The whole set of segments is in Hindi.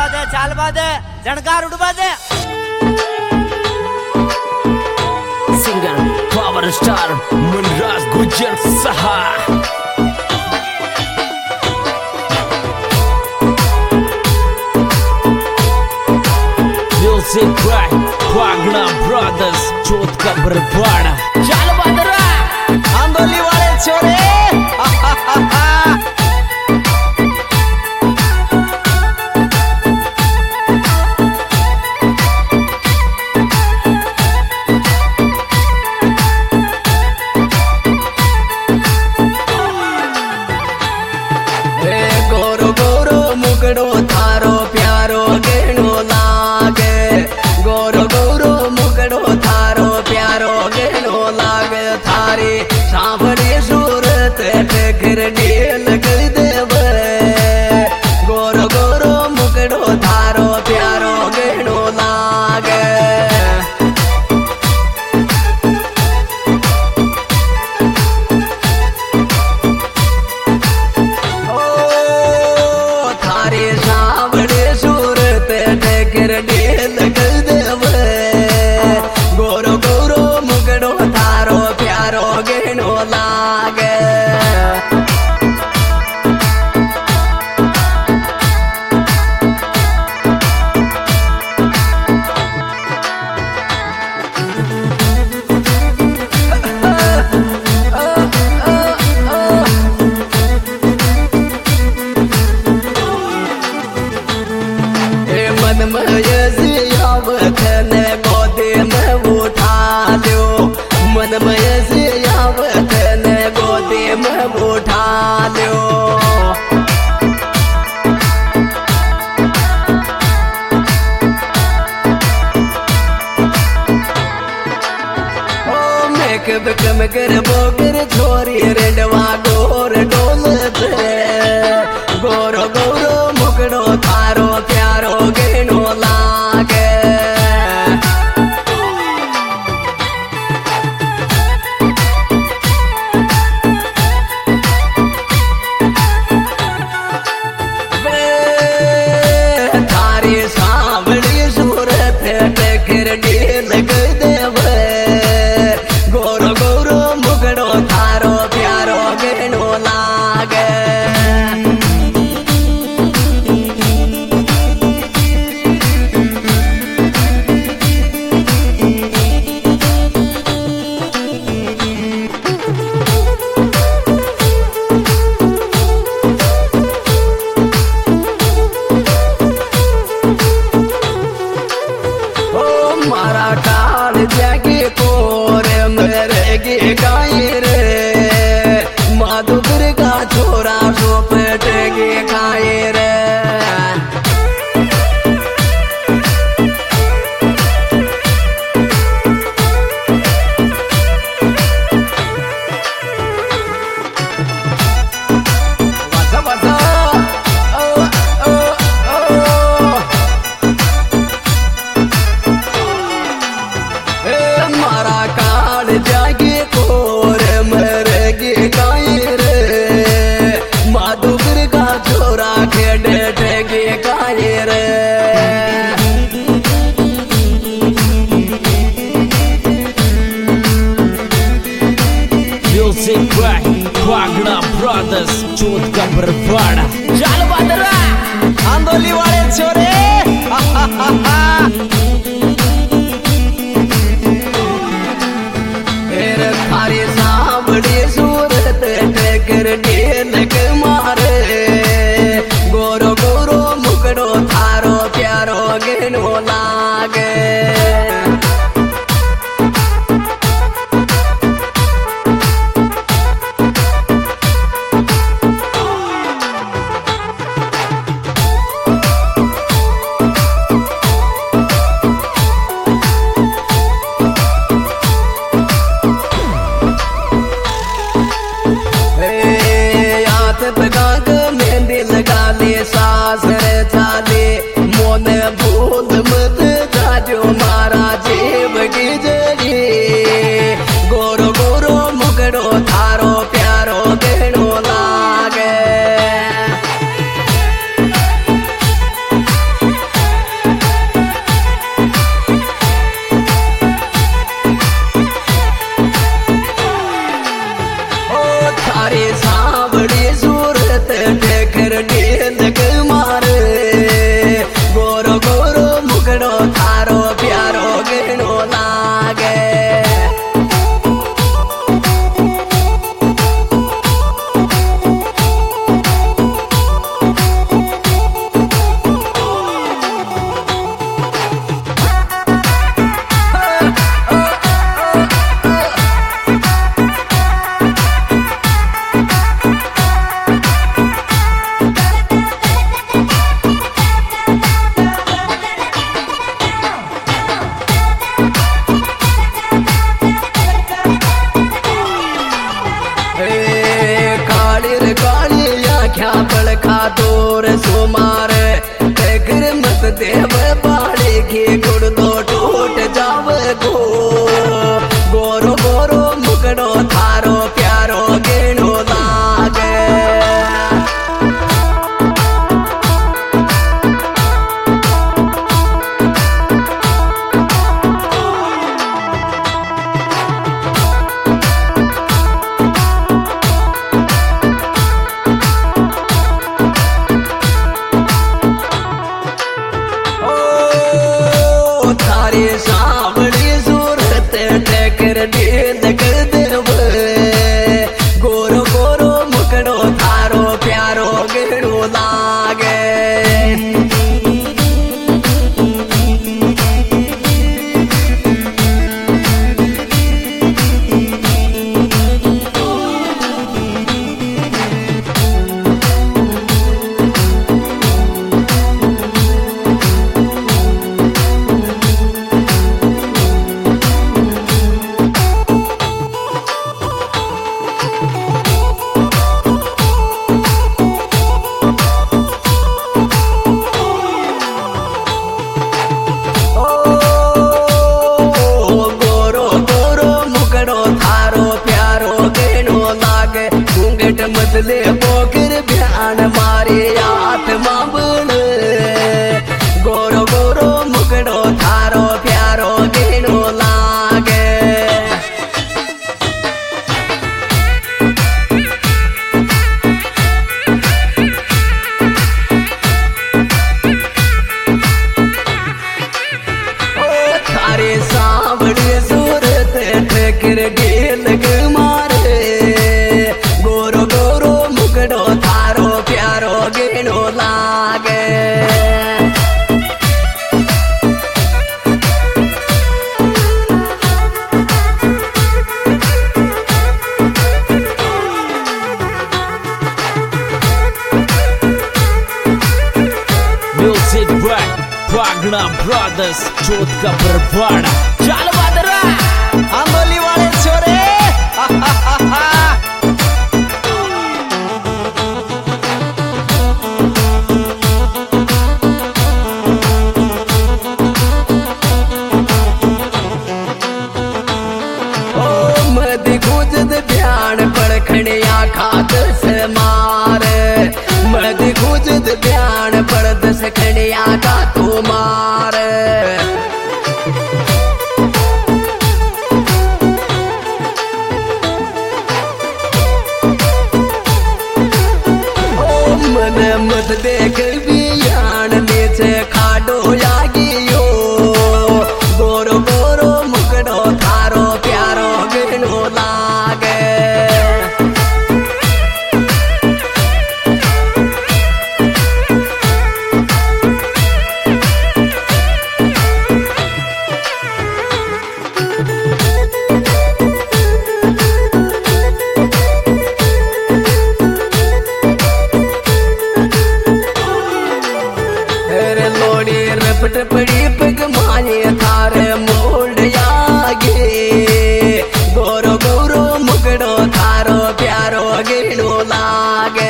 चाल बादे झणकार उड़वा दे। Singer power star Munraj Gujar सहा। Music by Pagra brothers Chauth ka Barpara. चाल बादरा आंदोली वाले छोरे। गोरो गोरो मुकड़ो थारो प्यारो गेणो लागे। गोरो गोरो मुकड़ो थारो प्यारो गेणो लागे। थारी सांभरी सूरत ठेकर ढील कर देव। गोरो गोरो मुकड़ो थारो प्यारो गेणो लागे। ढेल कर देव। गोरो गोरो मुगड़ो थारो प्यारो गेणो लागे। मन ने गोदी में उठा लो। मन ने गोदी में उठा लो। ओ मेक बिकम कर बोकर छोरी रेडवा गोर डोल पे। गोरो गोरो मुकड़ो थारो प्यारो गेणो लागे। थारी सांवली सूरत ठेकर ढील कर देव। गोरो गोरो मुकड़ो थारो प्यारो गेणो लागे। मारा काल जागे कोरे मेरे गे गाय रे। माधुकर का छोरा सोपट गे खाए रे। बसा बसा मारा काल जागे कोर मर गे गाय रे। माधुकर का छोरा खेड गे गाय रे। Music by Pagra brothers Chauth ka Barpara. चाल बादरा आंदोली वाले छोरे। थारी सांभड़ी सूरत ठेकर ढील कर मारे। गोरो गोरो मुकड़ो थारो प्यारो गेणो लागे। देव बाड़े के गुड़ तो टूट जावे गो। गोरो गोरो मुकड़ो थारो प्यारो गेणो लागे। सावड़ी सूरत ठेकर दीद कर देव। गोरो गोरो मुकड़ो थारो प्यारो गेणो लागे। बदले बोकर ध्यान मारे आत्मा बन। गोरो गोरो मुकड़ो थारो प्यारो गेणो लागे। ओ थारे सावड़ी सूरत ठेकर गेल मारे। थारो प्यारो गेणो लागे। Music Black Wagner Brothers जोत का बरवाड़ा। चल बदरा आंदोली वाले छोरे। खड़िया खाद से मार मद गुजद ध्यान पड़द से खड़िया का तू मार। ओ मन मत देख बियान नीचे खाडो लागियो। गोरो गोरो मुकड़ो थारो प्यारो गेणो लागे। रपट पड़ी पग माने थारे मोड़ आगे। गोरो गोरो मुकड़ो थारो प्यारो गेणो लागे।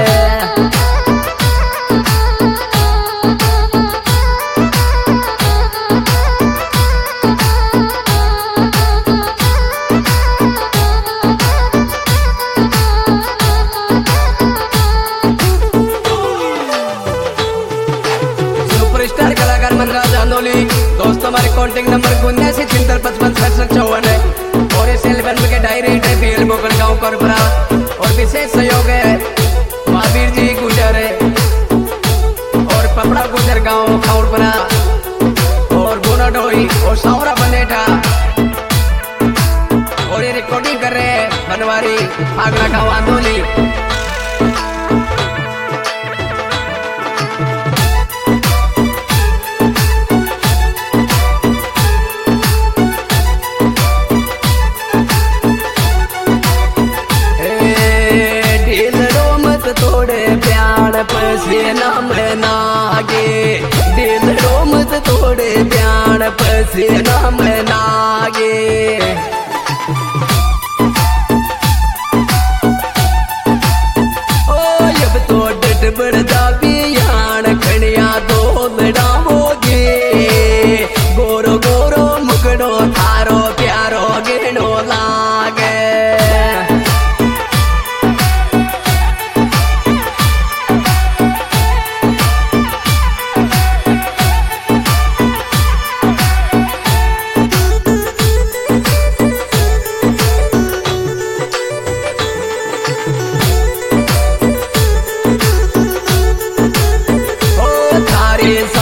सुपरस्टार कलाकार मनराज आंदोली। दोस्तों हमारे कॉन्टेक्ट नंबर 79 है। और इस एल्बम के डायरेक्ट है पीएल बोकर गाँव कोरपरा। और विशेष सहयोग है महावीर जी गुजर और पपड़ा गुजर गाँव खौरपरा और गुना डोई और सावरा बनेठा। और ये रिकॉर्डिंग कर रहे हैं बनवारी आगरा गाँव आंदोली। पसीना में नागे दिल रोमत तोड़े प्यार पसीना में नागे। ओ जब तो डट बड़ जा पियान खड़िया दो लड़ाओ रे